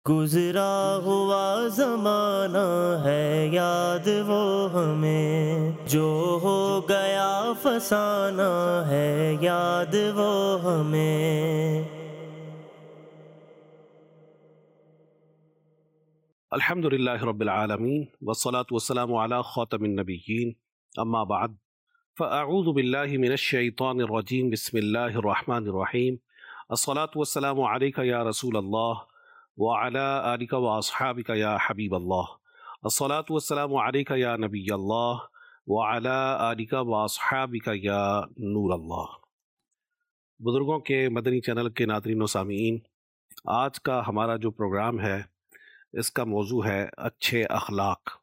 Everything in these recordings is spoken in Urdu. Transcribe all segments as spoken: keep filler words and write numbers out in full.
گزرا ہوا زمانہ ہے یاد وہ ہمیں، جو ہو گیا فسانہ ہے یاد وہ ہمیں۔ الحمد للہ رب العالمین والصلاة والسلام علی خاتم النبیین، اما بعد فاعوذ باللہ من الشیطان الرجیم، بسم اللہ الرحمن الرحیم۔ الصلاة والسلام علیک یا رسول اللہ وعلی آلک واصحابک یا حبیب اللہ۔ الصلاة والسلام علیک یا نبی اللہ وعلی آلک واصحابک یا نور اللہ۔ بزرگوں کے مدنی چینل کے ناظرین و سامعین، آج کا ہمارا جو پروگرام ہے اس کا موضوع ہے اچھے اخلاق۔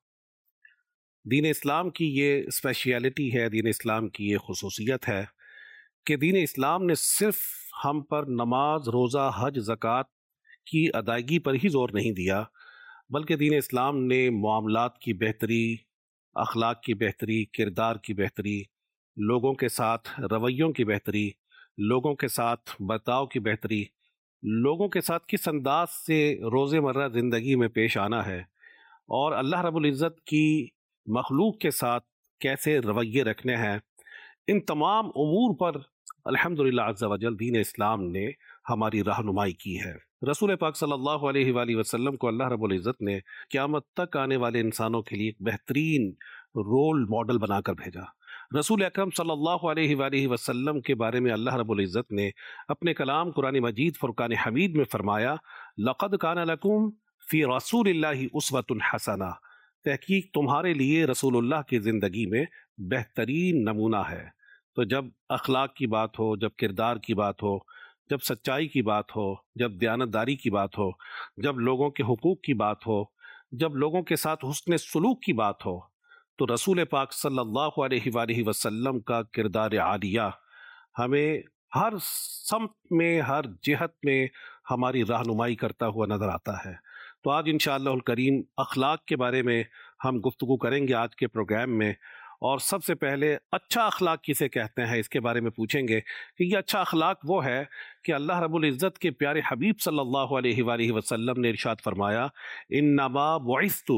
دین اسلام کی یہ اسپیشیلٹی ہے، دین اسلام کی یہ خصوصیت ہے کہ دین اسلام نے صرف ہم پر نماز، روزہ، حج، زکوٰۃ کی ادائیگی پر ہی زور نہیں دیا، بلکہ دین اسلام نے معاملات کی بہتری، اخلاق کی بہتری، کردار کی بہتری، لوگوں کے ساتھ رویوں کی بہتری، لوگوں کے ساتھ برتاؤ کی بہتری، لوگوں کے ساتھ کس انداز سے روز مرہ زندگی میں پیش آنا ہے، اور اللہ رب العزت کی مخلوق کے ساتھ کیسے رویے رکھنے ہیں، ان تمام امور پر الحمدللہ عز و جل دین اسلام نے ہماری رہنمائی کی ہے۔ رسول پاک صلی اللہ علیہ وآلہ وسلم کو اللہ رب العزت نے قیامت تک آنے والے انسانوں کے لیے ایک بہترین رول ماڈل بنا کر بھیجا۔ رسول اکرم صلی اللہ علیہ وآلہ وسلم کے بارے میں اللہ رب العزت نے اپنے کلام قرآن مجید فرقان حمید میں فرمایا، لَقَدْ كَانَ لَكُمْ فِي رَسُولِ اللَّهِ أُسْوَةٌ حَسَنَةٌ، تحقیق تمہارے لیے رسول اللہ کی زندگی میں بہترین نمونہ ہے۔ تو جب اخلاق کی بات ہو، جب کردار کی بات ہو، جب سچائی کی بات ہو، جب دیانتداری کی بات ہو، جب لوگوں کے حقوق کی بات ہو، جب لوگوں کے ساتھ حسن سلوک کی بات ہو، تو رسول پاک صلی اللہ علیہ وآلہ وسلم کا کردار عالیہ ہمیں ہر سمت میں، ہر جہت میں ہماری رہنمائی کرتا ہوا نظر آتا ہے۔ تو آج انشاءاللہ الکریم اخلاق کے بارے میں ہم گفتگو کریں گے آج کے پروگرام میں، اور سب سے پہلے اچھا اخلاق کسے کہتے ہیں اس کے بارے میں پوچھیں گے کہ یہ اچھا اخلاق وہ ہے کہ اللہ رب العزت کے پیارے حبیب صلی اللہ علیہ وآلہ وسلم نے ارشاد فرمایا، انما بعثت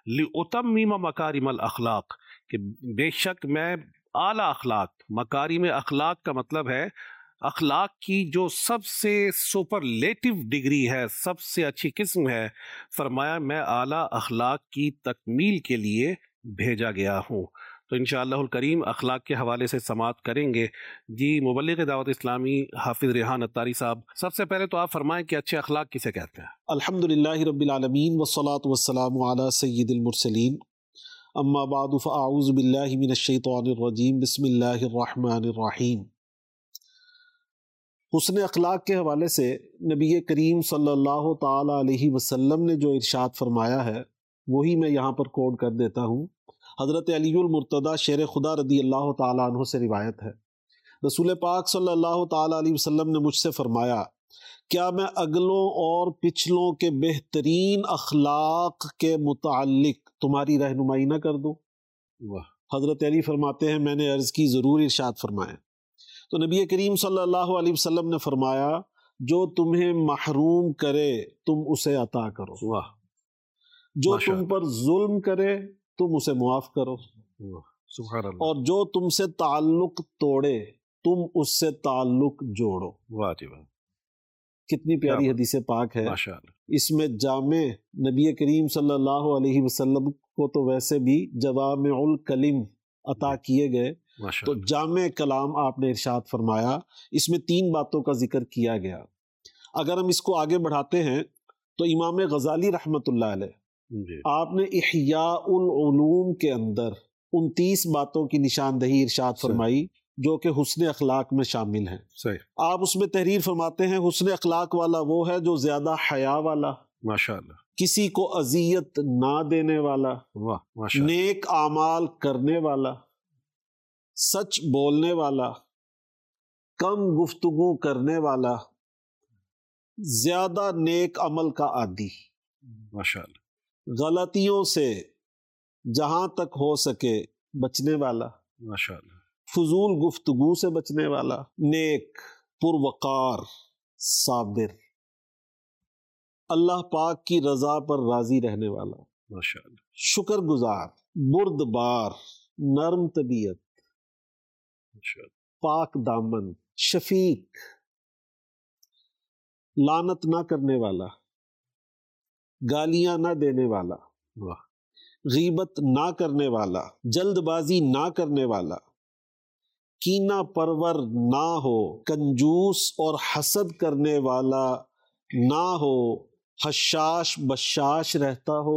لاتمم مکارم الاخلاق، کہ بے شک میں اعلیٰ اخلاق، مکارم اخلاق کا مطلب ہے اخلاق کی جو سب سے سپرلیٹو ڈگری ہے، سب سے اچھی قسم ہے، فرمایا میں اعلیٰ اخلاق کی تکمیل کے لیے بھیجا گیا ہوں۔ تو انشاءاللہ الکریم اخلاق کے حوالے سے سماعت کریں گے۔ جی مبلغ دعوت اسلامی حافظ ریحان اتاری صاحب، سب سے پہلے تو آپ فرمائیں کہ اچھے اخلاق کسے کہتے ہیں؟ الحمدللہ رب العالمین والصلاة والسلام علی سید المرسلین، اما بعد فاعوذ باللہ من الشیطان الرجیم، بسم اللہ الرحمن الرحیم۔ حسن اخلاق کے حوالے سے نبی کریم صلی اللہ تعالی علیہ وسلم نے جو ارشاد فرمایا ہے وہی میں یہاں پر کوڈ کر دیتا ہوں۔ حضرت علی المرتضیٰ شیر خدا رضی اللہ تعالیٰ عنہ سے روایت ہے، رسول پاک صلی اللہ تعالیٰ علیہ وسلم نے مجھ سے فرمایا، کیا میں اگلوں اور پچھلوں کے بہترین اخلاق کے متعلق تمہاری رہنمائی نہ کر دوں؟ حضرت علی فرماتے ہیں میں نے عرض کی ضرور ارشاد فرمائیں۔ تو نبی کریم صلی اللہ علیہ وسلم نے فرمایا، جو تمہیں محروم کرے تم اسے عطا کرو، جو تم پر ظلم کرے تم اسے معاف کرو، سبحان اللہ، اور جو تم سے تعلق توڑے تم اس سے تعلق جوڑو۔ واہ جی واہ، کتنی پیاری حدیث پاک ہے، ماشاءاللہ۔ اس میں جامع نبی کریم صلی اللہ علیہ وسلم کو تو ویسے بھی جوامع الکلم عطا کیے گئے، تو جامع کلام آپ نے ارشاد فرمایا، اس میں تین باتوں کا ذکر کیا گیا۔ اگر ہم اس کو آگے بڑھاتے ہیں تو امام غزالی رحمۃ اللہ علیہ آپ نے احیاء العلوم کے اندر انتیس باتوں کی نشاندہی ارشاد فرمائی جو کہ حسن اخلاق میں شامل ہیں۔ صحیح۔ آپ اس میں تحریر فرماتے ہیں، حسن اخلاق والا وہ ہے جو زیادہ حیا والا، ماشاءاللہ، کسی کو اذیت نہ دینے والا، واہ ماشاءاللہ، نیک اعمال کرنے والا، سچ بولنے والا، کم گفتگو کرنے والا، زیادہ نیک عمل کا عادی، ماشاءاللہ، غلطیوں سے جہاں تک ہو سکے بچنے والا، ماشاءاللہ، فضول گفتگو سے بچنے والا، نیک، پروقار، صابر، اللہ پاک کی رضا پر راضی رہنے والا، ماشاءاللہ، شکر گزار، بردبار، نرم طبیعت، ماشاءاللہ، پاک دامن، شفیق، لعنت نہ کرنے والا، گالیاں نہ دینے والا، واہ، غیبت نہ کرنے والا، جلد بازی نہ کرنے والا، کینہ پرور نہ ہو، کنجوس اور حسد کرنے والا نہ ہو، حشاش بشاش رہتا ہو،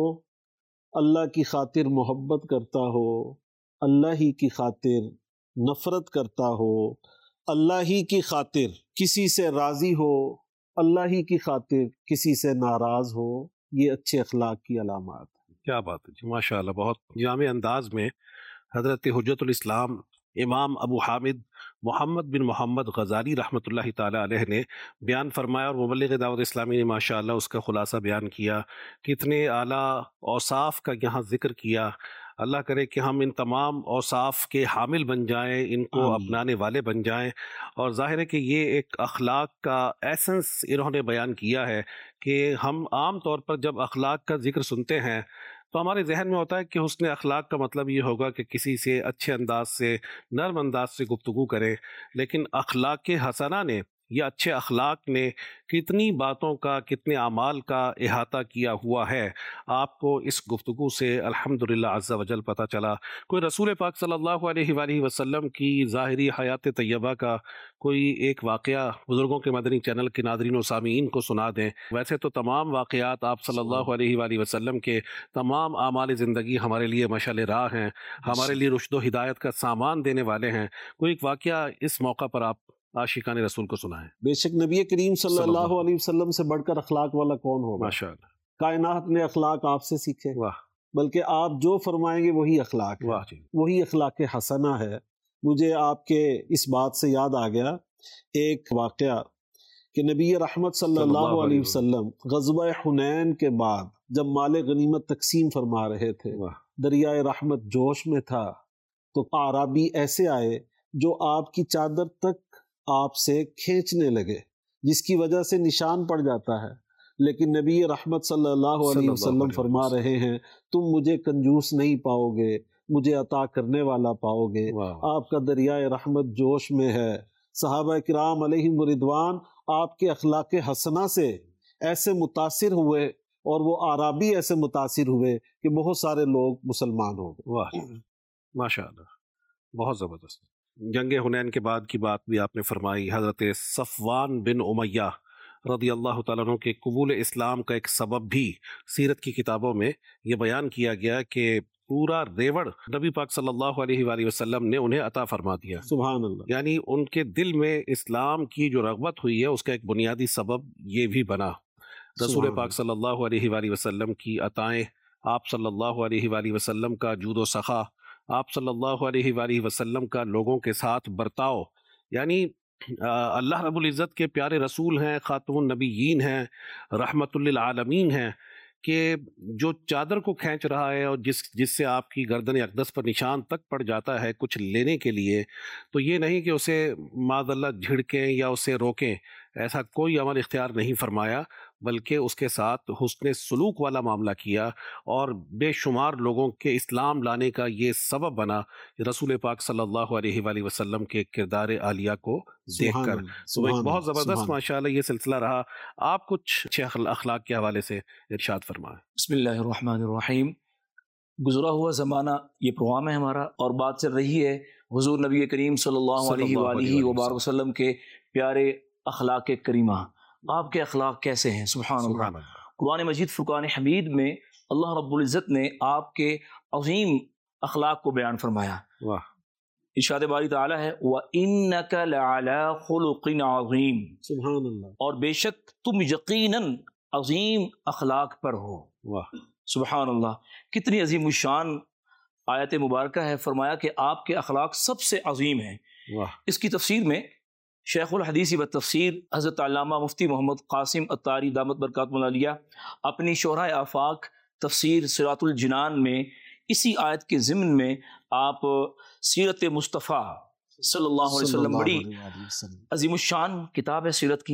اللہ کی خاطر محبت کرتا ہو، اللہ ہی کی خاطر نفرت کرتا ہو، اللہ ہی کی خاطر کسی سے راضی ہو، اللہ ہی کی خاطر کسی سے ناراض ہو، یہ اچھے اخلاق کی علامات ہیں۔ کیا بات ہے جی، ماشاءاللہ، بہت جامع انداز میں حضرت حجت الاسلام امام ابو حامد محمد بن محمد غزالی رحمۃ اللہ تعالی علیہ نے بیان فرمایا، اور مبلغ دعوت اسلامی نے ماشاءاللہ اس کا خلاصہ بیان کیا، کتنے اعلیٰ اوصاف کا یہاں ذکر کیا۔ اللہ کرے کہ ہم ان تمام اوصاف کے حامل بن جائیں، ان کو آمین۔ اپنانے والے بن جائیں، اور ظاہر ہے کہ یہ ایک اخلاق کا ایسنس انہوں نے بیان کیا ہے کہ ہم عام طور پر جب اخلاق کا ذکر سنتے ہیں تو ہمارے ذہن میں ہوتا ہے کہ حسن اخلاق کا مطلب یہ ہوگا کہ کسی سے اچھے انداز سے، نرم انداز سے گفتگو کریں، لیکن اخلاق حسنہ نے یا اچھے اخلاق نے کتنی باتوں کا، کتنے اعمال کا احاطہ کیا ہوا ہے، آپ کو اس گفتگو سے الحمدللہ عز و جل پتہ چلا۔ کوئی رسول پاک صلی اللہ علیہ وآلہ وسلم کی ظاہری حیات طیبہ کا کوئی ایک واقعہ بزرگوں کے مدنی چینل کے ناظرین و سامعین کو سنا دیں۔ ویسے تو تمام واقعات آپ صلی اللہ علیہ وآلہ وسلم کے تمام اعمال زندگی ہمارے لیے مشعل راہ ہیں، ہمارے لیے رشد و ہدایت کا سامان دینے والے ہیں۔ کوئی ایک واقعہ اس موقع پر آپ عاشقان رسول کو سنائیں۔ بے شک نبی کریم صلی اللہ علیہ وسلم سے بڑھ کر اخلاق والا کون ہوگا؟ ماشاءاللہ، کائنات نے اخلاق آپ سے سیکھے، واہ بلکہ آپ جو فرمائیں گے وہی اخلاق ہے، واہ جی، وہی اخلاق حسنہ ہے۔ مجھے آپ کے اس بات سے یاد آ گیا ایک واقعہ کہ نبی رحمت صلی اللہ علیہ وسلم غزوہ حنین کے بعد جب مال غنیمت تقسیم فرما رہے تھے، واہ دریائے رحمت جوش میں تھا، تو اعرابی ایسے آئے جو آپ کی چادر تک آپ سے کھینچنے لگے، جس کی وجہ سے نشان پڑ جاتا ہے، لیکن نبی رحمت صلی اللہ علیہ وسلم فرما رہے ہیں تم مجھے کنجوس نہیں پاؤ گے، مجھے عطا کرنے والا پاؤ گے۔ آپ کا دریائے رحمت جوش میں ہے۔ صحابہ کرام علیہم رضوان آپ کے اخلاق حسنہ سے ایسے متاثر ہوئے، اور وہ اعرابی ایسے متاثر ہوئے کہ بہت سارے لوگ مسلمان ہو گئے۔ واہ ماشاءاللہ، بہت زبردست۔ جنگ حنین کے بعد کی بات بھی آپ نے فرمائی، حضرت صفوان بن امیہ رضی اللہ تعالیٰ عنہ کے قبول اسلام کا ایک سبب بھی سیرت کی کتابوں میں یہ بیان کیا گیا کہ پورا ریوڑ نبی پاک صلی اللہ علیہ وآلہ وسلم نے انہیں عطا فرما دیا۔ سبحان اللہ۔ یعنی ان کے دل میں اسلام کی جو رغبت ہوئی ہے اس کا ایک بنیادی سبب یہ بھی بنا۔ رسول پاک صلی اللہ علیہ وآلہ وسلم کی عطائیں، آپ صلی اللہ علیہ وآلہ وسلم کا جود و سخا، آپ صلی اللہ علیہ وآلہ وسلم کا لوگوں کے ساتھ برتاؤ، یعنی اللہ رب العزت کے پیارے رسول ہیں، خاتم النبیین ہیں، رحمت للعالمین ہیں، کہ جو چادر کو کھینچ رہا ہے اور جس جس سے آپ کی گردن اقدس پر نشان تک پڑ جاتا ہے کچھ لینے کے لیے، تو یہ نہیں کہ اسے معاذ اللہ جھڑکیں یا اسے روکیں، ایسا کوئی عمل اختیار نہیں فرمایا، بلکہ اس کے ساتھ حسن سلوک والا معاملہ کیا، اور بے شمار لوگوں کے اسلام لانے کا یہ سبب بنا رسول پاک صلی اللہ علیہ وآلہ وسلم کے کردار عالیہ کو دیکھ کر۔ تو ایک بہت زبردست ماشاءاللہ یہ سلسلہ رہا۔ آپ کچھ اچھے اخلاق کے حوالے سے ارشاد فرمائیں۔ بسم اللہ الرحمن الرحیم۔ گزرا ہوا زمانہ یہ پروگرام ہے ہمارا، اور بات چل رہی ہے حضور نبی کریم صلی اللہ علیہ وآلہ وبارک وسلم کے پیارے اخلاق کریمہ۔ آپ کے اخلاق کیسے ہیں؟ سبحان اللہ۔ قرآن مجید فرقان حمید میں اللہ رب العزت نے آپ کے عظیم اخلاق کو بیان فرمایا۔ واہ، ارشاد باری تعالیٰ ہے وَإِنَّكَ لَعَلَىٰ خُلُقٍ عَظِيمٍ، سبحان اللہ۔ اور بے شک تم یقیناً عظیم اخلاق پر ہو۔ واہ، سبحان اللہ، کتنی عظیم الشان آیت مبارکہ ہے۔ فرمایا کہ آپ کے اخلاق سب سے عظیم ہیں۔ واہ، اس کی تفسیر میں شیخ الحدیث و تفسیر حضرت علامہ مفتی محمد قاسم عطاری دامت برکاتہ العالیہ اپنی شرح آفاق تفسیر صراط الجنان میں اسی آیت کے ضمن میں آپ سیرت مصطفیٰ صلی اللہ علیہ وسلم، بڑی عظیم الشان کتاب ہے سیرت کی،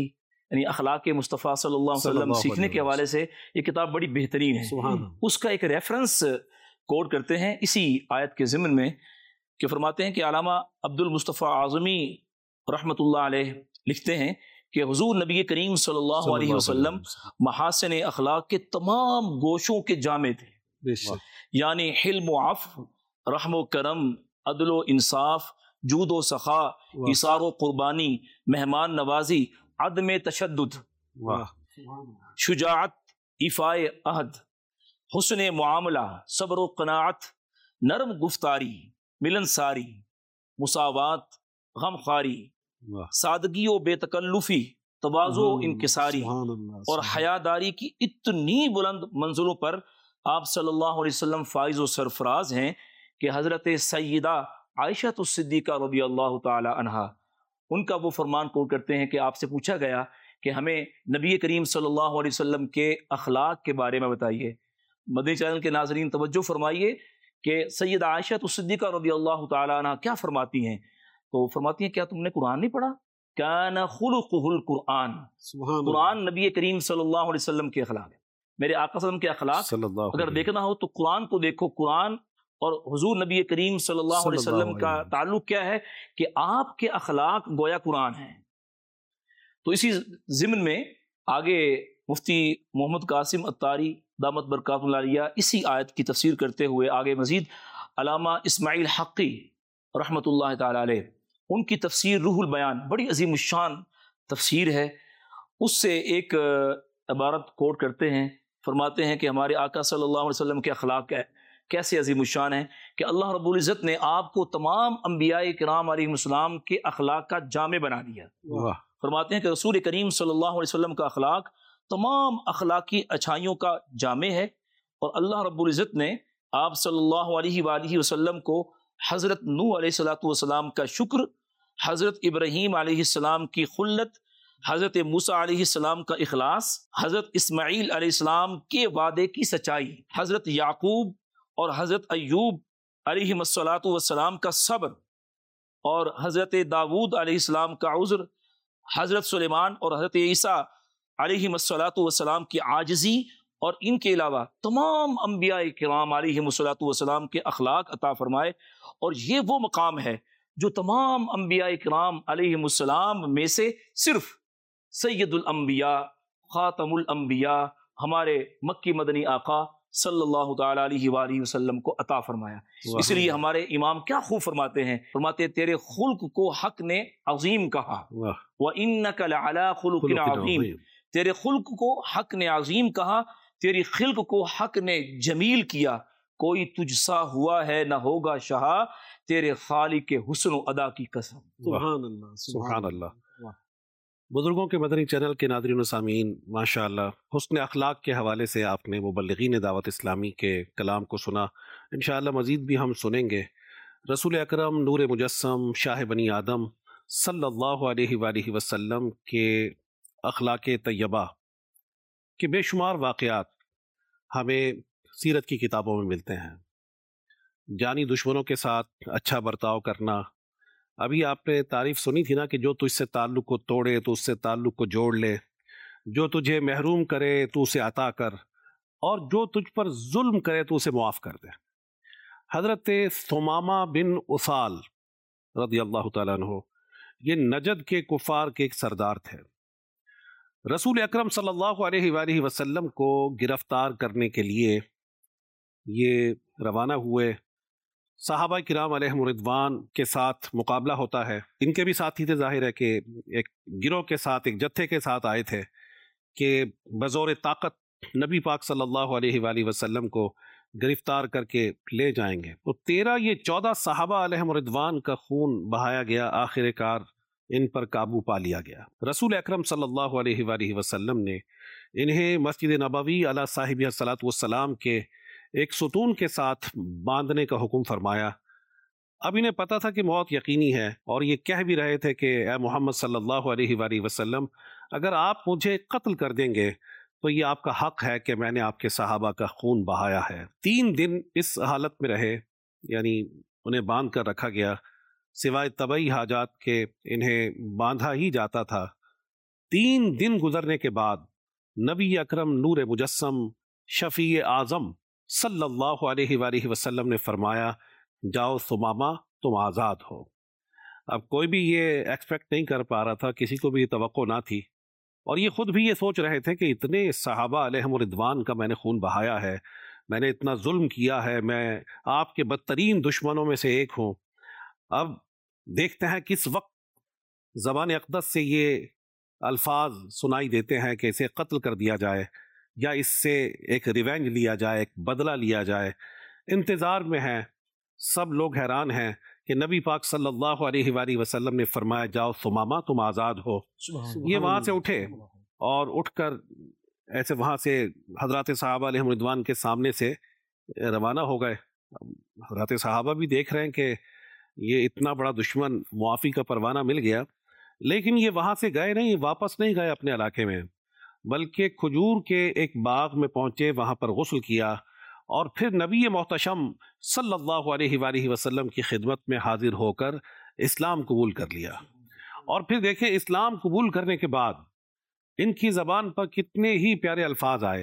یعنی اخلاق مصطفیٰ صلی اللہ علیہ وسلم سیکھنے کے حوالے سے یہ کتاب بڑی بہترین ہے۔ اس کا ایک ریفرنس کوٹ کرتے ہیں اسی آیت کے ضمن میں کہ فرماتے ہیں کہ علامہ عبد المصطفیٰ اعظمی رحمۃ اللہ علیہ لکھتے ہیں کہ حضور نبی کریم صلی اللہ علیہ وسلم محاسن اخلاق کے تمام گوشوں کے جامع تھے، یعنی حلم و عفو، رحم و کرم، عدل و انصاف، جود و سخا، ایثار و قربانی، مہمان نوازی، عدم تشدد، شجاعت، ایفاء عہد، حسن معاملہ، صبر و قناعت، نرم گفتاری، ملنساری، مساوات، غمخواری، سادگی و بے تکلفی، تواضع و انکساری اور حیاداری کی اتنی بلند منزلوں پر آپ صلی اللہ علیہ وسلم فائز و سرفراز ہیں کہ حضرت سیدہ عائشہ الصدیقہ رضی اللہ تعالی عنہا ان کا وہ فرمان کوٹ کرتے ہیں کہ آپ سے پوچھا گیا کہ ہمیں نبی کریم صلی اللہ علیہ وسلم کے اخلاق کے بارے میں بتائیے۔ مدنی چینل کے ناظرین توجہ فرمائیے کہ سیدہ عائشہ الصدیقہ رضی اللہ تعالی عنہا کیا فرماتی ہیں؟ تو فرماتی ہیں کیا تم نے قرآن نہیں پڑھا؟ کان خلقہ القرآن، قرآن نبی کریم صلی اللہ علیہ وسلم کے اخلاق ہے۔ میرے آقا صلی اللہ علیہ وسلم کے اخلاق اگر دیکھنا ہو تو قرآن کو دیکھو، قرآن اور حضور نبی کریم صلی اللہ علیہ وسلم کا تعلق کیا ہے کہ آپ کے اخلاق گویا قرآن ہیں۔ تو اسی ضمن میں آگے مفتی محمد قاسم عطاری دامت برکات اللہ علیہ اسی آیت کی تفسیر کرتے ہوئے آگے مزید علامہ اسماعیل حقی رحمۃ اللہ تعالی علیہ ان کی تفسیر روح البیان بڑی عظیم الشان تفسیر ہے، اس سے ایک عبارت کوٹ کرتے ہیں، فرماتے ہیں کہ ہمارے آقا صلی اللہ علیہ وسلم کے اخلاق کیسے عظیم الشان ہیں کہ اللہ رب العزت نے آپ کو تمام انبیاء کرام علیہ السلام کے اخلاق کا جامع بنا دیا۔ فرماتے ہیں کہ رسول کریم صلی اللہ علیہ وسلم کا اخلاق تمام اخلاقی اچھائیوں کا جامع ہے، اور اللہ رب العزت نے آپ صلی اللہ علیہ وآلہ وسلم کو حضرت نوح علیہ الصلوۃ والسلام کا شکر، حضرت ابراہیم علیہ السلام کی خلت، حضرت موسیٰ علیہ السلام کا اخلاص، حضرت اسماعیل علیہ السلام کے وعدے کی سچائی، حضرت یعقوب اور حضرت ایوب علیہ الصلوۃ والسلام کا صبر، اور حضرت داود علیہ السلام کا عذر، حضرت سلیمان اور حضرت عیسیٰ علیہ الصلوۃ والسلام کی عاجزی، اور ان کے علاوہ تمام انبیاء کرام علیہ الصلوۃ والسلام کے اخلاق عطا فرمائے۔ اور یہ وہ مقام ہے جو تمام انبیاء کرام علیہ السلام میں سے صرف سید الانبیاء خاتم الانبیاء ہمارے مکی مدنی آقا صلی اللہ تعالی علیہ وآلہ وسلم کو عطا فرمایا۔ اس لیے ہمارے امام کیا خوب فرماتے ہیں، فرماتے ہیں تیرے خلق کو حق نے عظیم کہا، وَإِنَّكَ لَعَلَىٰ خُلُقٍ عَظِيمٍ، تیرے خلق کو حق نے عظیم کہا، تیری خلق کو حق نے جمیل کیا، کوئی تجھ سا ہوا ہے نہ ہوگا شہا، تیرے خالق کے حسن و ادا کی قسم۔ سبحان اللہ، سبحان اللہ۔ بزرگوں کے مدنی چینل کے ناظرین و سامعین، ماشاء اللہ حسن اخلاق کے حوالے سے آپ نے مبلغین دعوت اسلامی کے کلام کو سنا، انشاءاللہ مزید بھی ہم سنیں گے۔ رسول اکرم نور مجسم شاہ بنی آدم صلی اللہ علیہ وآلہ وسلم کے اخلاق طیبہ کے بے شمار واقعات ہمیں سیرت کی کتابوں میں ملتے ہیں۔ جانی دشمنوں کے ساتھ اچھا برتاؤ کرنا، ابھی آپ نے تعریف سنی تھی نا کہ جو تجھ سے تعلق کو توڑے تو اس سے تعلق کو جوڑ لے، جو تجھے محروم کرے تو اسے عطا کر، اور جو تجھ پر ظلم کرے تو اسے معاف کر دے۔ حضرت ثمامہ بن اسال رضی اللہ تعالیٰ عنہ یہ نجد کے کفار کے ایک سردار تھے۔ رسول اکرم صلی اللہ علیہ وآلہ وسلم کو گرفتار کرنے کے لیے یہ روانہ ہوئے۔ صحابہ کرام علیہم رضوان کے ساتھ مقابلہ ہوتا ہے، ان کے بھی ساتھی تھے، ظاہر ہے کہ ایک گروہ کے ساتھ، ایک جتھے کے ساتھ آئے تھے کہ بزور طاقت نبی پاک صلی اللہ علیہ وآلہ وسلم کو گرفتار کر کے لے جائیں گے۔ تو تیرہ یہ چودہ صحابہ علیہم رضوان کا خون بہایا گیا، آخر کار ان پر قابو پا لیا گیا۔ رسول اکرم صلی اللہ علیہ وآلہ وسلم نے انہیں مسجد نبوی علی صاحبہ الصلاۃ والسلام کے ایک ستون کے ساتھ باندھنے کا حکم فرمایا۔ اب انہیں پتہ تھا کہ موت یقینی ہے، اور یہ کہہ بھی رہے تھے کہ اے محمد صلی اللہ علیہ وآلہ وسلم، اگر آپ مجھے قتل کر دیں گے تو یہ آپ کا حق ہے کہ میں نے آپ کے صحابہ کا خون بہایا ہے۔ تین دن اس حالت میں رہے، یعنی انہیں باندھ کر رکھا گیا، سوائے طبعی حاجات کے انہیں باندھا ہی جاتا تھا۔ تین دن گزرنے کے بعد نبی اکرم نور مجسم شفیع اعظم صلی اللہ علیہ وآلہ وسلم نے فرمایا جاؤ ثمامہ تم آزاد ہو۔ اب کوئی بھی یہ ایکسپیکٹ نہیں کر پا رہا تھا، کسی کو بھی توقع نہ تھی، اور یہ خود بھی یہ سوچ رہے تھے کہ اتنے صحابہ علیہم الرضوان کا میں نے خون بہایا ہے، میں نے اتنا ظلم کیا ہے، میں آپ کے بدترین دشمنوں میں سے ایک ہوں، اب دیکھتے ہیں کس وقت زبان اقدس سے یہ الفاظ سنائی دیتے ہیں کہ اسے قتل کر دیا جائے یا اس سے ایک ریونج لیا جائے، ایک بدلہ لیا جائے۔ انتظار میں ہیں، سب لوگ حیران ہیں کہ نبی پاک صلی اللہ علیہ وآلہ وسلم نے فرمایا جاؤ ثمامہ تم آزاد ہو۔ یہ وہاں سے اٹھے اور اٹھ کر ایسے وہاں سے حضرات صحابہ علیہم رضوان کے سامنے سے روانہ ہو گئے۔ حضرات صحابہ بھی دیکھ رہے ہیں کہ یہ اتنا بڑا دشمن معافی کا پروانہ مل گیا، لیکن یہ وہاں سے گئے نہیں، واپس نہیں گئے اپنے علاقے میں، بلکہ کھجور کے ایک باغ میں پہنچے، وہاں پر غسل کیا، اور پھر نبی محتشم صلی اللہ علیہ وآلہ وسلم کی خدمت میں حاضر ہو کر اسلام قبول کر لیا۔ اور پھر دیکھیں اسلام قبول کرنے کے بعد ان کی زبان پر کتنے ہی پیارے الفاظ آئے۔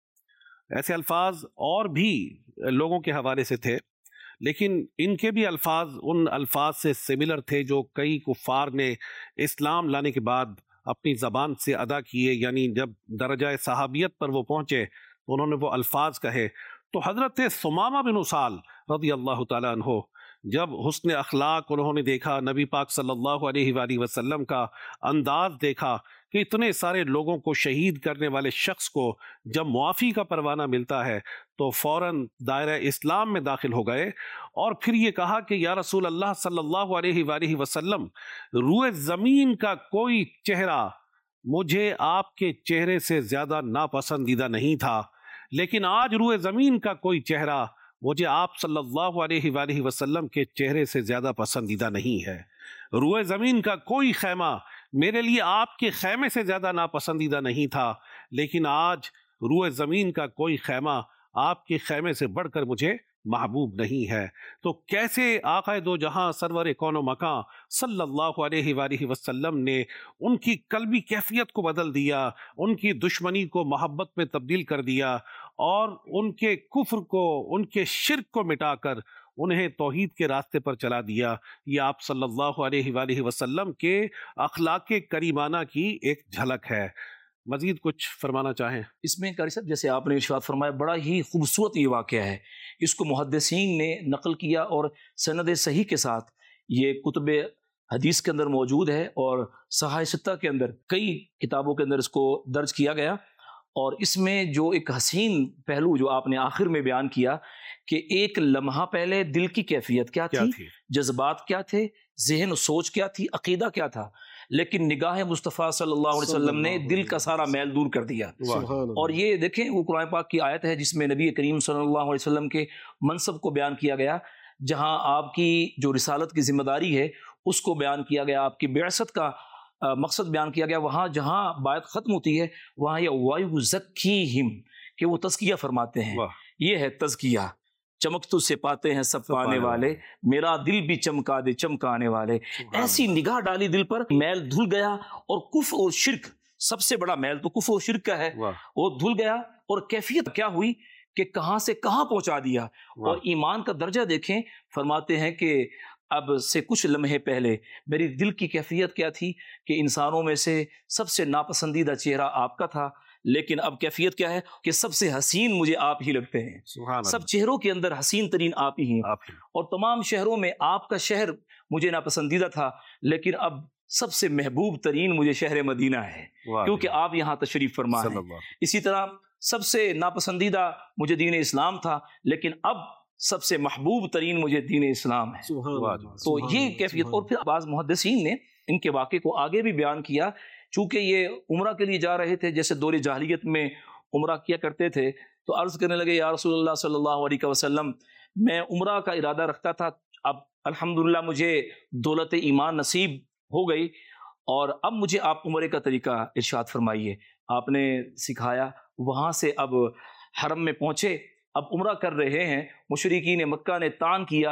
ایسے الفاظ اور بھی لوگوں کے حوالے سے تھے، لیکن ان کے بھی الفاظ ان الفاظ سے سملر تھے جو کئی کفار نے اسلام لانے کے بعد اپنی زبان سے ادا کیے، یعنی جب درجہ صحابیت پر وہ پہنچے تو انہوں نے وہ الفاظ کہے۔ تو حضرت ثمامہ بن اسال رضی اللہ تعالیٰ عنہ جب حسن اخلاق انہوں نے دیکھا، نبی پاک صلی اللہ علیہ وآلہ وسلم کا انداز دیکھا کہ اتنے سارے لوگوں کو شہید کرنے والے شخص کو جب معافی کا پروانہ ملتا ہے تو فوراً دائرہ اسلام میں داخل ہو گئے، اور پھر یہ کہا کہ یا رسول اللہ صلی اللہ علیہ وآلہ وسلم، روئے زمین کا کوئی چہرہ مجھے آپ کے چہرے سے زیادہ ناپسندیدہ نہیں تھا، لیکن آج روئے زمین کا کوئی چہرہ مجھے آپ صلی اللہ علیہ وآلہ وسلم کے چہرے سے زیادہ پسندیدہ نہیں ہے۔ روئے زمین کا کوئی خیمہ میرے لیے آپ کے خیمے سے زیادہ ناپسندیدہ نہیں تھا، لیکن آج روئے زمین کا کوئی خیمہ آپ کے خیمے سے بڑھ کر مجھے محبوب نہیں ہے۔ تو کیسے آقا دو جہاں سرور کون و مکان صلی اللہ علیہ وآلہ وسلم نے ان کی قلبی کیفیت کو بدل دیا، ان کی دشمنی کو محبت میں تبدیل کر دیا، اور ان کے کفر کو، ان کے شرک کو مٹا کر انہیں توحید کے راستے پر چلا دیا۔ یہ آپ صلی اللہ علیہ وآلہ وسلم کے اخلاق کریمانہ کی ایک جھلک ہے۔ مزید کچھ فرمانا چاہیں؟ اس میں قاری صاحب جیسے آپ نے ارشاد فرمایا، بڑا ہی خوبصورت یہ واقعہ ہے، اس کو محدثین نے نقل کیا اور سند صحیح کے ساتھ یہ کتب حدیث کے اندر موجود ہے، اور صحاح ستہ کے اندر کئی کتابوں کے اندر اس کو درج کیا گیا۔ اور اس میں جو ایک حسین پہلو جو آپ نے آخر میں بیان کیا کہ ایک لمحہ پہلے دل کی کیفیت کیا تھی, تھی جذبات کیا تھے, ذہن و سوچ کیا تھی, عقیدہ کیا تھا, لیکن نگاہ مصطفیٰ صلی اللہ علیہ وسلم نے دل کا سارا میل دور کر دیا. اور یہ دیکھیں وہ قرآن پاک کی آیت ہے جس میں نبی کریم صلی اللہ علیہ وسلم کے منصب کو بیان کیا گیا, جہاں آپ کی جو رسالت کی ذمہ داری ہے اس کو بیان کیا گیا, آپ کی بعثت کا مقصد بیان کیا گیا. وہاں جہاں بات ختم ہوتی ہے وہاں یہ وَيُزَكِّيهِمْ کہ وہ تزکیہ فرماتے ہیں. یہ ہے تزکیہ, چمک تو سے پاتے ہیں سب پانے والے, میرا دل بھی چمکا دے چمکانے والے. ایسی نگاہ ڈالی دل پر, میل دھل گیا, اور کفر اور شرک, سب سے بڑا میل تو کفر و شرک کا ہے, وہ دھل گیا. اور کیفیت کیا ہوئی کہ کہاں سے کہاں پہنچا دیا. اور ایمان کا درجہ دیکھیں, فرماتے ہیں کہ اب سے کچھ لمحے پہلے میری دل کی کیفیت کیا تھی کہ انسانوں میں سے سب سے ناپسندیدہ چہرہ آپ کا تھا, لیکن اب کیفیت کیا ہے کہ سب سے حسین مجھے آپ ہی لگتے ہیں. سب چہروں کے اندر حسین ترین آپ ہی ہیں, اور تمام شہروں میں آپ کا شہر مجھے ناپسندیدہ تھا, لیکن اب سب سے محبوب ترین مجھے شہر مدینہ ہے کیونکہ آپ یہاں تشریف فرما ہیں. اسی طرح سب سے ناپسندیدہ مجھے دین اسلام تھا, لیکن اب سب سے محبوب ترین مجھے دین اسلام ہے. تو یہ کیفیت. اور پھر بعض محدثین نے ان کے واقعے کو آگے بھی بیان کیا, چونکہ یہ عمرہ کے لیے جا رہے تھے, جیسے دور جاہلیت میں عمرہ کیا کرتے تھے, تو عرض کرنے لگے یا رسول اللہ صلی اللہ علیہ وسلم, میں عمرہ کا ارادہ رکھتا تھا, اب الحمدللہ مجھے دولت ایمان نصیب ہو گئی, اور اب مجھے آپ عمرے کا طریقہ ارشاد فرمائیے. آپ نے سکھایا. وہاں سے اب حرم میں پہنچے, اب عمرہ کر رہے ہیں. مشرکین مکہ نے تان کیا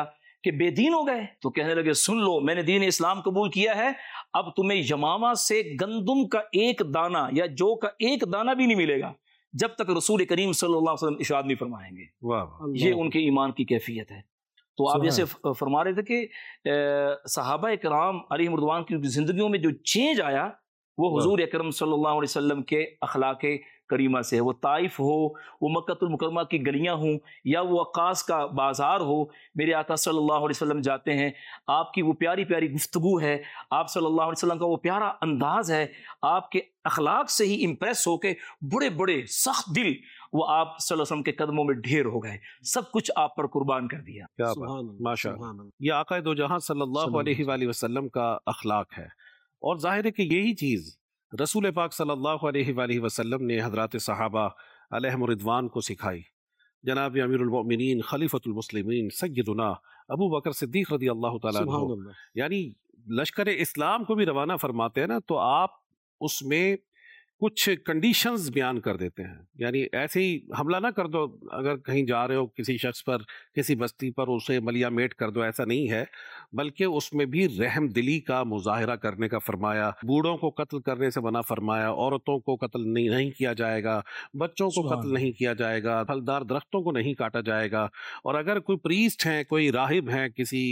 کہ بے دین ہو گئے؟ تو کہنے لگے سن لو، میں نے دین اسلام قبول کیا ہے، اب تمہیں یمامہ سے گندم کا ایک دانہ یا جو کا ایک دانہ بھی نہیں ملے گا جب تک رسول کریم صلی اللہ علیہ وسلم ارشاد نہیں فرمائیں گے۔ واہ، یہ ان کے ایمان کی کیفیت ہے۔ تو آپ جیسے فرما رہے تھے کہ صحابہ کرام علیہم رضوان کی زندگیوں میں جو چینج آیا وہ حضور اکرم صلی اللہ علیہ وسلم کے اخلاق کریمہ سے ہے۔ وہ طائف ہو، وہ مکہ المکرمہ کی گلیاں ہوں، یا وہ عکاظ کا بازار ہو، میرے آقا صلی اللہ علیہ وسلم جاتے ہیں، آپ کی وہ پیاری پیاری گفتگو ہے، آپ صلی اللہ علیہ وسلم کا وہ پیارا انداز ہے، آپ کے اخلاق سے ہی امپریس ہو کے بڑے بڑے سخت دل وہ آپ صلی اللہ علیہ وسلم کے قدموں میں ڈھیر ہو گئے، سب کچھ آپ پر قربان کر دیا۔ کیا بات، ماشاء اللہ، یہ آقا دو جہاں صلی اللہ علیہ وآلہ وسلم کا اخلاق ہے۔ اور ظاہر ہے کہ یہی چیز رسول پاک صلی اللہ علیہ وآلہ وسلم نے حضرات صحابہ علیہم رضوان کو سکھائی۔ جناب امیر المؤمنین خلیفۃ المسلمین سیدنا ابو بکر صدیق رضی اللہ تعالیٰ عنہ یعنی لشکر اسلام کو بھی روانہ فرماتے ہیں نا، تو آپ اس میں کچھ کنڈیشنز بیان کر دیتے ہیں، یعنی ایسے ہی حملہ نہ کر دو، اگر کہیں جا رہے ہو کسی شخص پر، کسی بستی پر، اسے ملیا میٹ کر دو، ایسا نہیں ہے، بلکہ اس میں بھی رحم دلی کا مظاہرہ کرنے کا فرمایا، بوڑھوں کو قتل کرنے سے منع فرمایا، عورتوں کو قتل نہیں نہیں کیا جائے گا، بچوں کو قتل نہیں کیا جائے گا، پھلدار درختوں کو نہیں کاٹا جائے گا، اور اگر کوئی پریسٹ ہیں، کوئی راہب ہیں کسی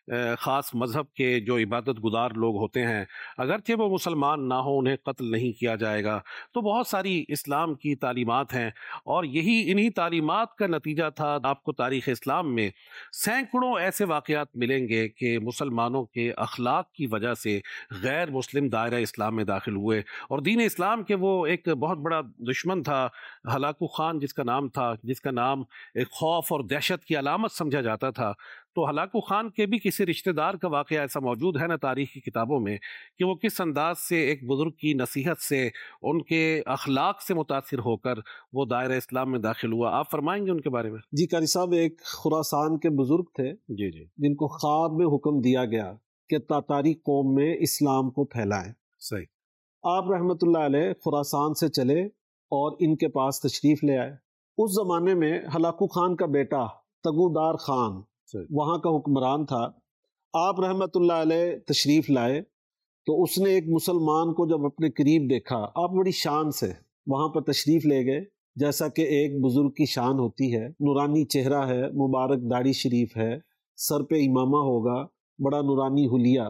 خاص مذہب کے جو عبادت گزار لوگ ہوتے ہیں، اگرچہ وہ مسلمان نہ ہوں، انہیں قتل نہیں کیا جائے گا۔ تو بہت ساری اسلام کی تعلیمات ہیں، اور یہی انہی تعلیمات کا نتیجہ تھا۔ آپ کو تاریخ اسلام میں سینکڑوں ایسے واقعات ملیں گے کہ مسلمانوں کے اخلاق کی وجہ سے غیر مسلم دائرہ اسلام میں داخل ہوئے، اور دین اسلام کے وہ ایک بہت بڑا دشمن تھا ہلاکو خان، جس کا نام تھا جس کا نام ایک خوف اور دہشت کی علامت سمجھا جاتا تھا۔ تو ہلاکو خان کے بھی کسی رشتہ دار کا واقعہ ایسا موجود ہے نا تاریخ کی کتابوں میں، کہ وہ کس انداز سے ایک بزرگ کی نصیحت سے، ان کے اخلاق سے متاثر ہو کر وہ دائرہ اسلام میں داخل ہوا۔ آپ فرمائیں گے ان کے بارے میں؟ جی قاری صاحب، ایک خراسان کے بزرگ تھے جی جی جن کو خواب میں حکم دیا گیا کہ تاتاری قوم میں اسلام کو پھیلائیں۔ صحیح۔ آپ رحمت اللہ علیہ خراسان سے چلے اور ان کے پاس تشریف لے آئے۔ اس زمانے میں ہلاکو خان کا بیٹا تگودار خان وہاں کا حکمران تھا۔ آپ رحمت اللہ علیہ تشریف لائے تو اس نے ایک مسلمان کو جب اپنے قریب دیکھا، آپ بڑی شان سے وہاں پر تشریف لے گئے، جیسا کہ ایک بزرگ کی شان ہوتی ہے، نورانی چہرہ ہے، مبارک داڑھی شریف ہے، سر پہ امامہ ہوگا، بڑا نورانی حلیہ۔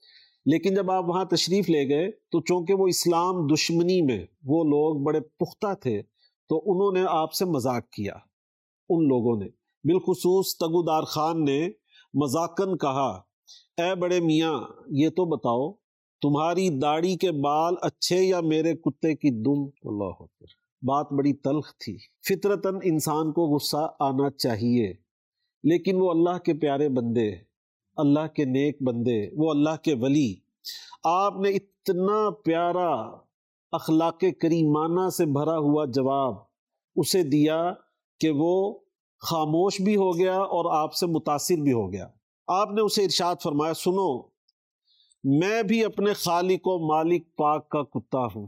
لیکن جب آپ وہاں تشریف لے گئے تو چونکہ وہ اسلام دشمنی میں وہ لوگ بڑے پختہ تھے، تو انہوں نے آپ سے مذاق کیا۔ ان لوگوں نے بالخصوص تگودار خان نے مذاقن کہا، اے بڑے میاں یہ تو بتاؤ تمہاری داڑھی کے بال اچھے یا میرے کتے کی دم؟ اللہ اکبر۔ بات بڑی تلخ تھی۔ فطرتاً انسان کو غصہ آنا چاہیے، لیکن وہ اللہ کے پیارے بندے، اللہ کے نیک بندے، وہ اللہ کے ولی، آپ نے اتنا پیارا اخلاق کریمانہ سے بھرا ہوا جواب اسے دیا کہ وہ خاموش بھی ہو گیا اور آپ سے متاثر بھی ہو گیا۔ آپ نے اسے ارشاد فرمایا، سنو میں بھی اپنے خالق و مالک پاک کا کتا ہوں،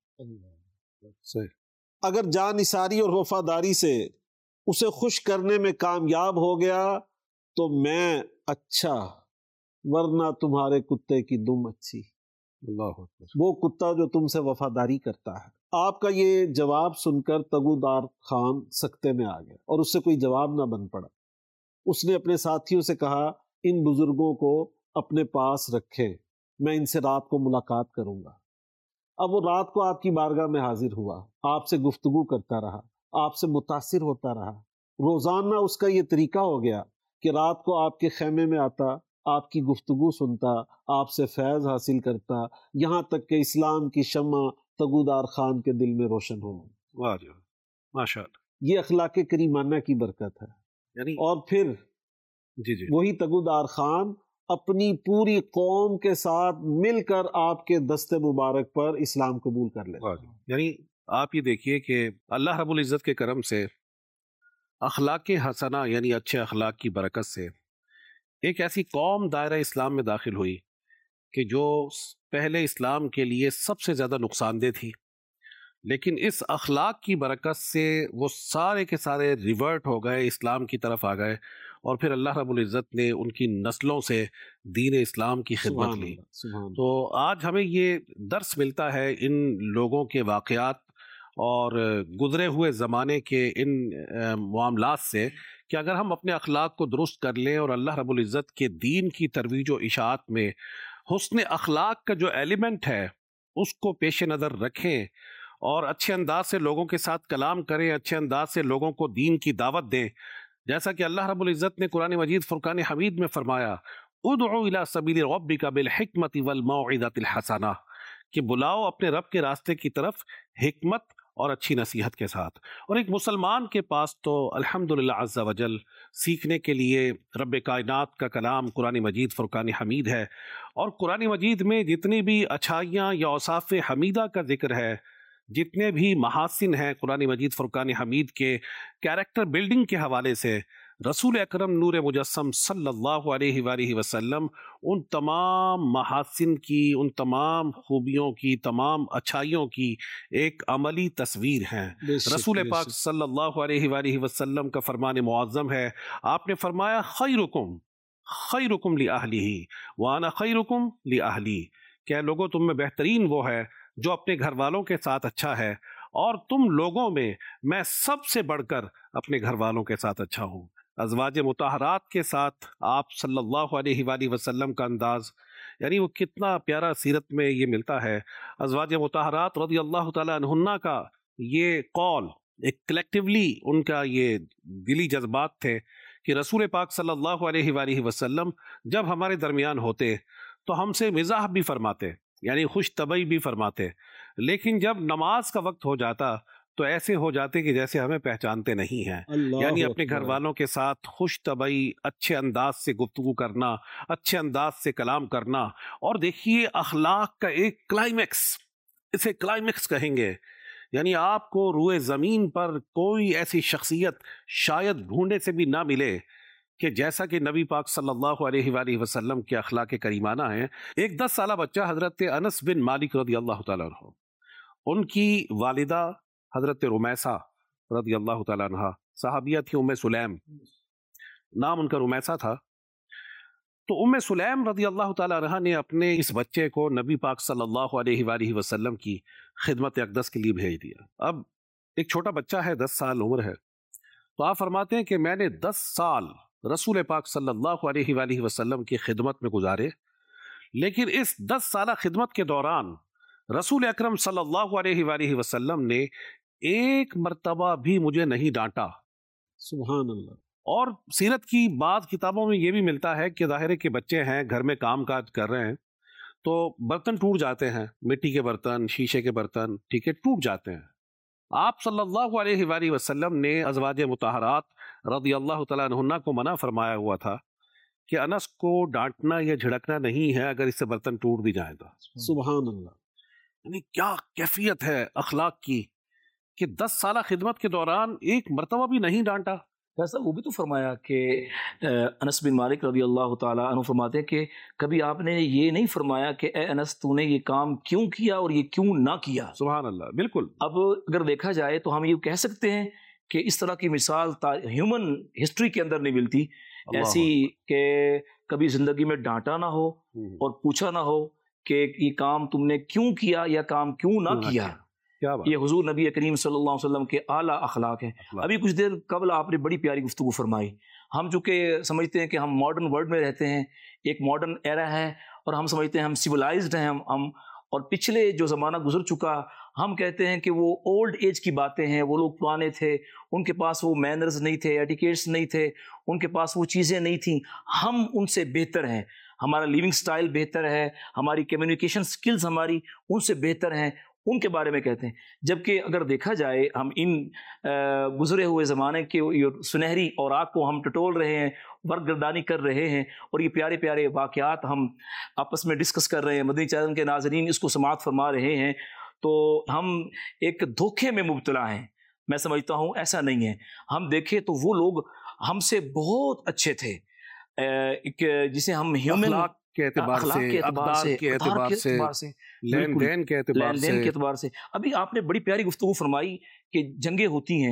اگر جان نثاری اور وفاداری سے اسے خوش کرنے میں کامیاب ہو گیا تو میں اچھا، ورنہ تمہارے کتے کی دم اچھی۔ اللہ اکبر۔ وہ کتا جو تم سے وفاداری کرتا ہے۔ آپ کا یہ جواب سن کر تگودار خان سکتے میں آ گیا اور اس سے کوئی جواب نہ بن پڑا۔ اس نے اپنے ساتھیوں سے کہا، ان بزرگوں کو اپنے پاس رکھے، میں ان سے رات کو ملاقات کروں گا۔ اب وہ رات کو آپ کی بارگاہ میں حاضر ہوا، آپ سے گفتگو کرتا رہا، آپ سے متاثر ہوتا رہا۔ روزانہ اس کا یہ طریقہ ہو گیا کہ رات کو آپ کے خیمے میں آتا، آپ کی گفتگو سنتا، آپ سے فیض حاصل کرتا، یہاں تک کہ اسلام کی شمع تگودار خان کے دل میں روشن ہو۔ واہ جی، ماشاء اللہ۔ یہ اخلاق کریمانہ کی برکت ہے۔ یعنی اور پھر جی جی وہی تگودار خان اپنی پوری قوم کے ساتھ مل کر آپ کے دست مبارک پر اسلام قبول کر لے۔ یعنی آپ یہ دیکھیے کہ اللہ رب العزت کے کرم سے اخلاق حسنہ یعنی اچھے اخلاق کی برکت سے ایک ایسی قوم دائرہ اسلام میں داخل ہوئی کہ جو پہلے اسلام کے لیے سب سے زیادہ نقصان دہ تھی، لیکن اس اخلاق کی برکت سے وہ سارے کے سارے ریورٹ ہو گئے، اسلام کی طرف آ گئے، اور پھر اللہ رب العزت نے ان کی نسلوں سے دین اسلام کی خدمت لی. تو آج ہمیں یہ درس ملتا ہے ان لوگوں کے واقعات اور گزرے ہوئے زمانے کے ان معاملات سے کہ اگر ہم اپنے اخلاق کو درست کر لیں اور اللہ رب العزت کے دین کی ترویج و اشاعت میں حسن اخلاق کا جو ایلیمنٹ ہے اس کو پیش نظر رکھیں اور اچھے انداز سے لوگوں کے ساتھ کلام کریں، اچھے انداز سے لوگوں کو دین کی دعوت دیں، جیسا کہ اللہ رب العزت نے قرآن مجید فرقان حمید میں فرمایا ادعو الی سبیل ربک بالحکمت والموعظۃ الحسنہ، کہ بلاؤ اپنے رب کے راستے کی طرف حکمت اور اچھی نصیحت کے ساتھ. اور ایک مسلمان کے پاس تو الحمدللہ عز وجل سیکھنے کے لیے رب کائنات کا کلام قرآن مجید فرقان حمید ہے، اور قرآن مجید میں جتنی بھی اچھائیاں یا اوصاف حمیدہ کا ذکر ہے، جتنے بھی محاسن ہیں قرآن مجید فرقان حمید کے کیریکٹر بلڈنگ کے حوالے سے، رسول اکرم نور مجسم صلی اللہ علیہ وآلہ وسلم ان تمام محاسن کی، ان تمام خوبیوں کی، تمام اچھائیوں کی ایک عملی تصویر ہیں. رسول پاک صلی اللہ علیہ وآلہ وسلم کا فرمان معظم ہے، آپ نے فرمایا خیرکم خیرکم لأہلہ وانا خیرکم لأہلی، کہ لوگوں تم میں بہترین وہ ہے جو اپنے گھر والوں کے ساتھ اچھا ہے، اور تم لوگوں میں میں سب سے بڑھ کر اپنے گھر والوں کے ساتھ اچھا ہوں. ازواج مطہرات کے ساتھ آپ صلی اللہ علیہ وآلہ وسلم کا انداز، یعنی وہ کتنا پیارا سیرت میں یہ ملتا ہے. ازواج مطہرات رضی اللہ تعالی عنہن کا یہ قول ایک کلیکٹیولی ان کا یہ دلی جذبات تھے کہ رسول پاک صلی اللہ علیہ وآلہ وسلم جب ہمارے درمیان ہوتے تو ہم سے مزاح بھی فرماتے، یعنی خوش طبعی بھی فرماتے، لیکن جب نماز کا وقت ہو جاتا تو ایسے ہو جاتے کہ جیسے ہمیں پہچانتے نہیں ہیں. یعنی اپنے گھر والوں کے ساتھ خوش طبعی اچھے انداز سے گفتگو کرنا، اچھے انداز سے کلام کرنا. اور دیکھیے اخلاق کا ایک کلائمیکس، اسے کلائمیکس کہیں گے، یعنی آپ کو روئے زمین پر کوئی ایسی شخصیت شاید ڈھونڈے سے بھی نہ ملے کہ جیسا کہ نبی پاک صلی اللہ علیہ وآلہ وسلم کے اخلاق کریمانہ ہیں. ایک دس سالہ بچہ حضرت انس بن مالک رضی اللہ تعالیٰ عنہ، ان کی والدہ حضرت رمیسہ رضی اللہ تعالیٰ عنہ صحابیہ تھی، ام سلیم نام ان کا رمیسہ تھا. تو ام سلیم رضی اللہ تعالیٰ عنہ نے اپنے اس بچے کو نبی پاک صلی اللہ علیہ وآلہ وسلم کی خدمت اقدس کے لیے بھیج دیا. اب ایک چھوٹا بچہ ہے، دس سال عمر ہے، تو آپ فرماتے ہیں کہ میں نے دس سال رسول پاک صلی اللہ علیہ وآلہ وسلم کی خدمت میں گزارے، لیکن اس دس سالہ خدمت کے دوران رسول اکرم صلی اللہ علیہ وآلہ وسلم نے ایک مرتبہ بھی مجھے نہیں ڈانٹا. سبحان اللہ. اور سیرت کی بعض کتابوں میں یہ بھی ملتا ہے کہ ظاہر ہے کہ بچے ہیں، گھر میں کام کاج کر رہے ہیں، تو برتن ٹوٹ جاتے ہیں، مٹی کے برتن، شیشے کے برتن، ٹھیک ہے، ٹوٹ جاتے ہیں. آپ صلی اللہ علیہ وآلہ وسلم نے ازواج مطہرات رضی اللہ تعالیٰ عنہن کو منع فرمایا ہوا تھا کہ انس کو ڈانٹنا یا جھڑکنا نہیں ہے اگر اس سے برتن ٹوٹ بھی جائیں تو. سبحان اللہ. یعنی کیا کیفیت ہے اخلاق کی کہ دس سالہ خدمت کے دوران ایک مرتبہ بھی نہیں ڈانٹا. ویسا وہ بھی تو فرمایا کہ انس بن مالک رضی اللہ تعالیٰ عنہ فرماتے ہیں کہ کبھی آپ نے یہ نہیں فرمایا کہ اے انس تو نے یہ کام کیوں کیا اور یہ کیوں نہ کیا. سبحان اللہ. بالکل. اب اگر دیکھا جائے تو ہم یہ کہہ سکتے ہیں کہ اس طرح کی مثال ہیومن ہسٹری کے اندر نہیں ملتی ایسی کہ کبھی زندگی میں ڈانٹا نہ ہو اور پوچھا نہ ہو کہ یہ کام تم نے کیوں کیا یا کام کیوں نہ کیا. یہ حضور نبی کریم صلی اللہ علیہ وسلم کے اعلیٰ اخلاق ہیں. ابھی کچھ دیر قبل آپ نے بڑی پیاری گفتگو فرمائی. ہم چونکہ سمجھتے ہیں کہ ہم ماڈرن ورلڈ میں رہتے ہیں، ایک ماڈرن ایرا ہے، اور ہم سمجھتے ہیں ہم سیولائزڈ ہیں، ہم ہم اور پچھلے جو زمانہ گزر چکا ہم کہتے ہیں کہ وہ اولڈ ایج کی باتیں ہیں، وہ لوگ پرانے تھے، ان کے پاس وہ مینرز نہیں تھے، ایٹیکیٹس نہیں تھے، ان کے پاس وہ چیزیں نہیں تھیں. ہم ان سے بہتر ہیں، ہمارا لیونگ سٹائل بہتر ہے، ہماری کمیونیکیشن سکلز ہماری ان سے بہتر ہیں، ان کے بارے میں کہتے ہیں. جبکہ اگر دیکھا جائے ہم ان گزرے ہوئے زمانے کے سنہری اوراق کو ہم ٹٹول رہے ہیں، ورگردانی کر رہے ہیں، اور یہ پیارے پیارے واقعات ہم آپس میں ڈسکس کر رہے ہیں، مدنی چینل کے ناظرین اس کو سماعت فرما رہے ہیں، تو ہم ایک دھوکے میں مبتلا ہیں. میں سمجھتا ہوں ایسا نہیں ہے. ہم دیکھیں تو وہ لوگ ہم سے بہت اچھے تھے، جسے ہم ہیومن کے اعتبار سے، اقدار کے اعتبار سے، لین دین کے اعتبار سے، لین دین کے اعتبار سے. ابھی آپ نے بڑی پیاری گفتگو فرمائی کہ جنگیں ہوتی ہیں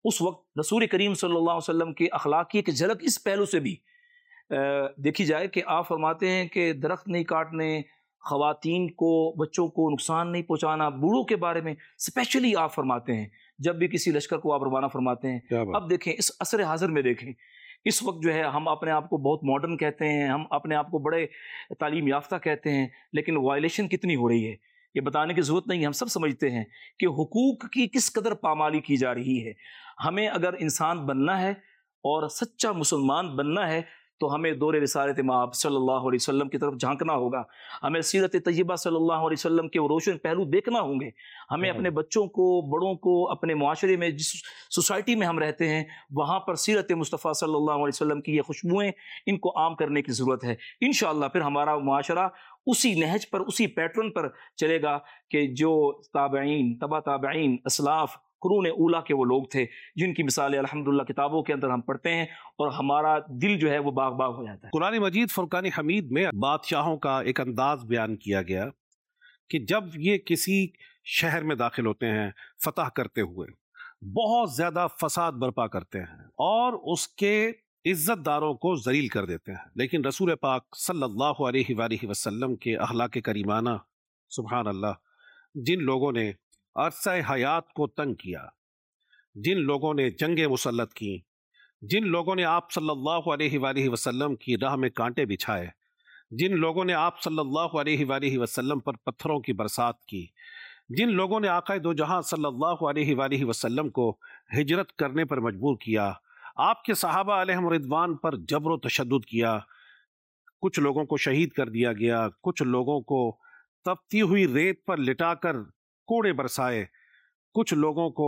اس وقت رسول کریم صلی اللہ علیہ وسلم کے اخلاق کی ایک جھلک اس پہلو سے بھی دیکھی جائے کہ آپ فرماتے ہیں کہ درخت نہیں کاٹنے، خواتین کو، بچوں کو نقصان نہیں پہنچانا، بوڑھوں کے بارے میں اسپیشلی آپ فرماتے ہیں جب بھی کسی لشکر کو آپ روانہ فرماتے ہیں۔ اب دیکھیں اس عصر حاضر میں دیکھیں، اس وقت جو ہے ہم اپنے آپ کو بہت ماڈرن کہتے ہیں، ہم اپنے آپ کو بڑے تعلیم یافتہ کہتے ہیں، لیکن وائلیشن کتنی ہو رہی ہے یہ بتانے کی ضرورت نہیں، ہم سب سمجھتے ہیں کہ حقوق کی کس قدر پامالی کی جا رہی ہے۔ ہمیں اگر انسان بننا ہے اور سچا مسلمان بننا ہے تو ہمیں دور رسالت مآب صلی اللہ علیہ وسلم کی طرف جھانکنا ہوگا، ہمیں سیرت طیبہ صلی اللہ علیہ وسلم کے روشن پہلو دیکھنا ہوں گے، ہمیں اپنے بچوں کو، بڑوں کو، اپنے معاشرے میں جس سوسائٹی میں ہم رہتے ہیں وہاں پر سیرت مصطفیٰ صلی اللہ علیہ وسلم کی یہ خوشبوئیں ان کو عام کرنے کی ضرورت ہے۔ انشاءاللہ پھر ہمارا معاشرہ اسی نہج پر، اسی پیٹرن پر چلے گا کہ جو تابعین، تبع تابعین، اسلاف، قرون اولا کے وہ لوگ تھے جن کی مثالیں الحمدللہ کتابوں کے اندر ہم پڑھتے ہیں اور ہمارا دل جو ہے وہ باغ باغ ہو جاتا ہے۔ قرآن مجید فرقان حمید میں بادشاہوں کا ایک انداز بیان کیا گیا کہ جب یہ کسی شہر میں داخل ہوتے ہیں فتح کرتے ہوئے بہت زیادہ فساد برپا کرتے ہیں اور اس کے عزت داروں کو ذلیل کر دیتے ہیں، لیکن رسول پاک صلی اللہ علیہ وآلہ وسلم کے اخلاق کریمانہ، سبحان اللہ، جن لوگوں نے عرصہ حیات کو تنگ کیا، جن لوگوں نے جنگیں مسلط کی، جن لوگوں نے آپ صلی اللہ علیہ وآلہ وسلم کی راہ میں کانٹے بچھائے، جن لوگوں نے آپ صلی اللہ علیہ وآلہ وسلم پر پتھروں کی برسات کی، جن لوگوں نے آقا دو جہاں صلی اللہ علیہ وآلہ وسلم کو ہجرت کرنے پر مجبور کیا، آپ کے صحابہ علیہم رضوان پر جبر و تشدد کیا، کچھ لوگوں کو شہید کر دیا گیا، کچھ لوگوں کو تپتی ہوئی ریت پر لٹا کر کوڑے برسائے، کچھ لوگوں کو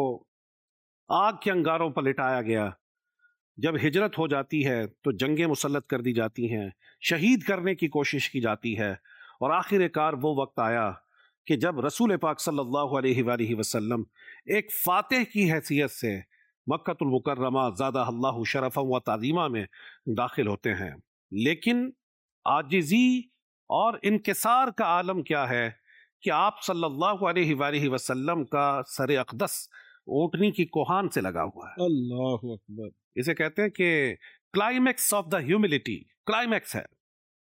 آگ کے انگاروں پر لٹایا گیا۔ جب ہجرت ہو جاتی ہے تو جنگیں مسلط کر دی جاتی ہیں، شہید کرنے کی کوشش کی جاتی ہے، اور آخر کار وہ وقت آیا کہ جب رسول پاک صلی اللہ علیہ وآلہ وسلم ایک فاتح کی حیثیت سے مکہ المکرمہ زادہ اللہ شرفا و تعظیمہ میں داخل ہوتے ہیں، لیکن عاجزی اور انکسار کا عالم کیا ہے کہ آپ صلی اللہ علیہ وآلہ وسلم کا سر اقدس اونٹنی کی کوہان سے لگا ہوا ہے۔ اللہ اکبر۔ اسے کہتے ہیں کہ climax of the humility, climax ہے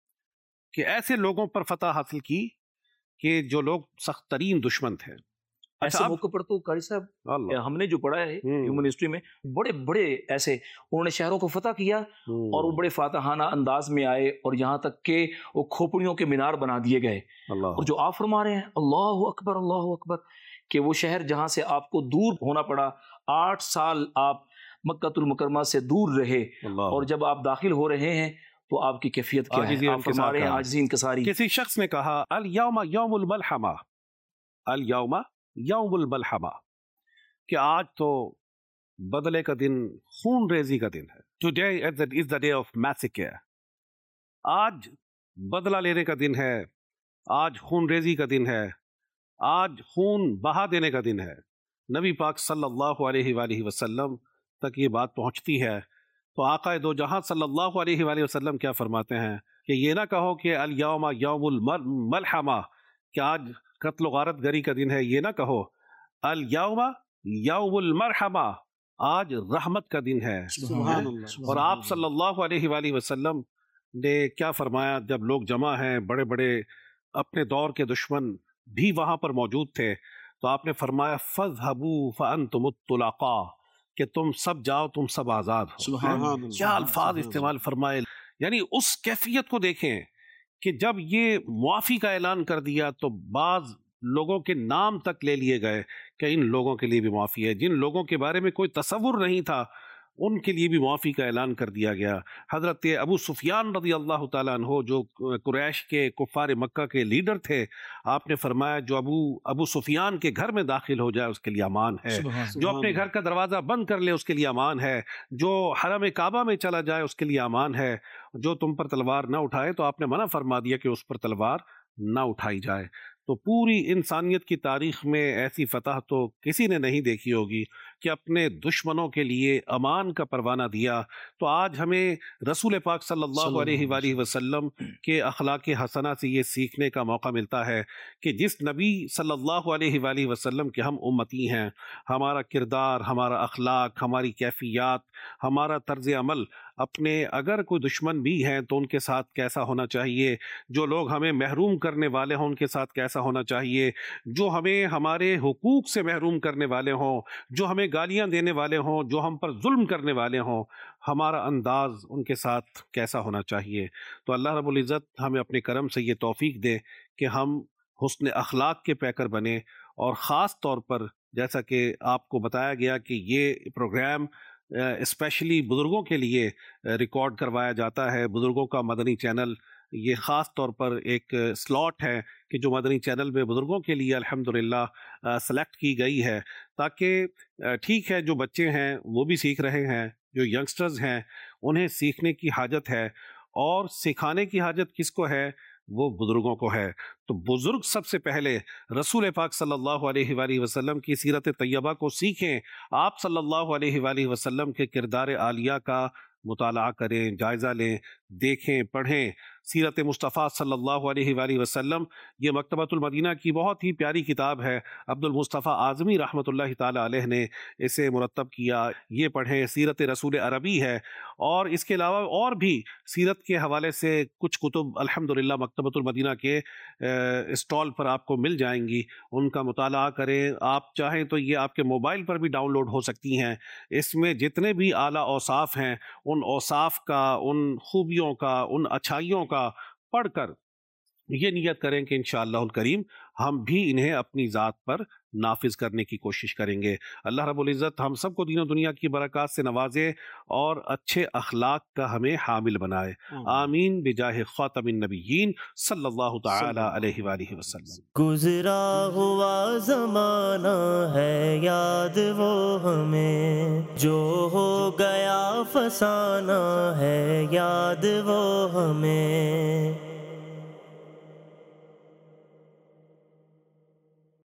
کہ ایسے لوگوں پر فتح حاصل کی کہ جو لوگ سخت ترین دشمن تھے۔ ایسے موقع پر تو قاری صاحب ہم نے جو پڑھا ہے ہیومن ہسٹری میں بڑے بڑے ایسے انہوں نے شہروں کو فتح کیا اور وہ بڑے فاتحانہ انداز میں آئے اور یہاں تک کہ وہ کھوپڑیوں کے مینار بنا دیے گئے، اور جو آپ فرما رہے ہیں اللہ اکبر اللہ اکبر، کہ وہ شہر جہاں سے آپ کو دور ہونا پڑا، آٹھ سال آپ مکہ المکرمہ سے دور رہے، اور جب آپ داخل ہو رہے ہیں تو آپ کی کیفیت کیا ہے؟ آپ فرما رہے ہیں عاجزی انکساری۔ کسی شخص نے کہا الیوم یوم الملحمہ، الیوم یوم الملحمہ، کہ آج تو بدلے کا دن، خون ریزی کا دن ہے۔ Today is the day of massacre، آج بدلہ لینے کا دن ہے، آج خون ریزی کا دن ہے، آج خون بہا دینے کا دن ہے۔ نبی پاک صلی اللہ علیہ وآلہ وسلم تک یہ بات پہنچتی ہے تو آقا دو جہاں صلی اللہ علیہ وآلہ وسلم کیا فرماتے ہیں کہ یہ نہ کہو کہ الیوم یوم الملحمہ، کہ آج قتل و غارت گری کا دن ہے، یہ نہ کہو الیوم یوم المرحمہ، آج رحمت کا دن ہے۔ سبحان اللہ۔ اور آپ صلی اللہ علیہ وآلہ وسلم نے کیا فرمایا جب لوگ جمع ہیں، بڑے بڑے اپنے دور کے دشمن بھی وہاں پر موجود تھے، تو آپ نے فرمایا فَاذْهَبُوا فَأَنْتُمُ الطُّلَقَاء، کہ تم سب جاؤ، تم سب آزاد ہو۔ سبحان اللہ۔ کیا الفاظ استعمال فرمائے، یعنی اس کیفیت کو دیکھیں کہ جب یہ معافی کا اعلان کر دیا تو بعض لوگوں کے نام تک لے لیے گئے کہ ان لوگوں کے لیے بھی معافی ہے، جن لوگوں کے بارے میں کوئی تصور نہیں تھا ان کے لیے بھی معافی کا اعلان کر دیا گیا۔ حضرت ابو سفیان رضی اللہ تعالیٰ عنہ جو قریش کے کفار مکہ کے لیڈر تھے، آپ نے فرمایا جو ابو ابو سفیان کے گھر میں داخل ہو جائے اس کے لیے امان ہے، جو اپنے گھر کا دروازہ بند کر لے اس کے لیے امان ہے، جو حرم کعبہ میں چلا جائے اس کے لیے امان ہے، جو تم پر تلوار نہ اٹھائے تو آپ نے منع فرما دیا کہ اس پر تلوار نہ اٹھائی جائے۔ تو پوری انسانیت کی تاریخ میں ایسی فتح تو کسی نے نہیں دیکھی ہوگی کہ اپنے دشمنوں کے لیے امان کا پروانہ دیا، تو آج ہمیں رسول پاک صلی اللہ علیہ وآلہ وسلم کے اخلاق حسنہ سے یہ سیکھنے کا موقع ملتا ہے کہ جس نبی صلی اللہ علیہ وآلہ وسلم کے ہم امتی ہیں، ہمارا کردار، ہمارا اخلاق، ہماری کیفیات، ہمارا طرز عمل اپنے اگر کوئی دشمن بھی ہیں تو ان کے ساتھ کیسا ہونا چاہیے، جو لوگ ہمیں محروم کرنے والے ہوں ان کے ساتھ کیسا ہونا چاہیے، جو ہمیں ہمارے حقوق سے محروم کرنے والے ہوں، جو ہمیں گالیاں دینے والے ہوں، جو ہم پر ظلم کرنے والے ہوں، ہمارا انداز ان کے ساتھ کیسا ہونا چاہیے۔ تو اللہ رب العزت ہمیں اپنے کرم سے یہ توفیق دے کہ ہم حسن اخلاق کے پیکر بنیں، اور خاص طور پر جیسا کہ آپ کو بتایا گیا کہ یہ پروگرام اسپیشلی بزرگوں کے لیے ریکارڈ کروایا جاتا ہے۔ بزرگوں کا مدنی چینل یہ خاص طور پر ایک سلاٹ ہے کہ جو مدنی چینل میں بزرگوں کے لیے الحمدللہ سلیکٹ کی گئی ہے، تاکہ ٹھیک ہے جو بچے ہیں وہ بھی سیکھ رہے ہیں، جو ینگسٹرز ہیں انہیں سیکھنے کی حاجت ہے، اور سکھانے کی حاجت کس کو ہے؟ وہ بزرگوں کو ہے۔ تو بزرگ سب سے پہلے رسول پاک صلی اللہ علیہ وآلہ وسلم کی سیرت طیبہ کو سیکھیں، آپ صلی اللہ علیہ وآلہ وسلم کے کردار عالیہ کا مطالعہ کریں، جائزہ لیں، دیکھیں، پڑھیں۔ سیرت مصطفیٰ صلی اللہ علیہ وآلہ وسلم یہ مکتبۃ المدینہ کی بہت ہی پیاری کتاب ہے، عبد المصطفیٰ اعظمی رحمۃ اللہ تعالی علیہ نے اسے مرتب کیا، یہ پڑھیں۔ سیرت رسول عربی ہے، اور اس کے علاوہ اور بھی سیرت کے حوالے سے کچھ کتب الحمدللہ مکتبۃ المدینہ کے اسٹال پر آپ کو مل جائیں گی، ان کا مطالعہ کریں۔ آپ چاہیں تو یہ آپ کے موبائل پر بھی ڈاؤن لوڈ ہو سکتی ہیں۔ اس میں جتنے بھی اعلیٰ اوصاف ہیں، ان اوصاف کا، ان خوبیوں کا، ان اچھائیوں کا پڑھ کر یہ نیت کریں کہ انشاءاللہ الکریم ہم بھی انہیں اپنی ذات پر نافذ کرنے کی کوشش کریں گے۔ اللہ رب العزت ہم سب کو دین و دنیا کی برکات سے نوازے اور اچھے اخلاق کا ہمیں حامل بنائے، آمین بجاہ خاتم النبیین صلی اللہ تعالی علیہ وآلہ وسلم۔ گزرا ہوا زمانہ ہے یاد وہ ہمیں، جو ہو گیا فسانہ ہے یاد وہ ہمیں،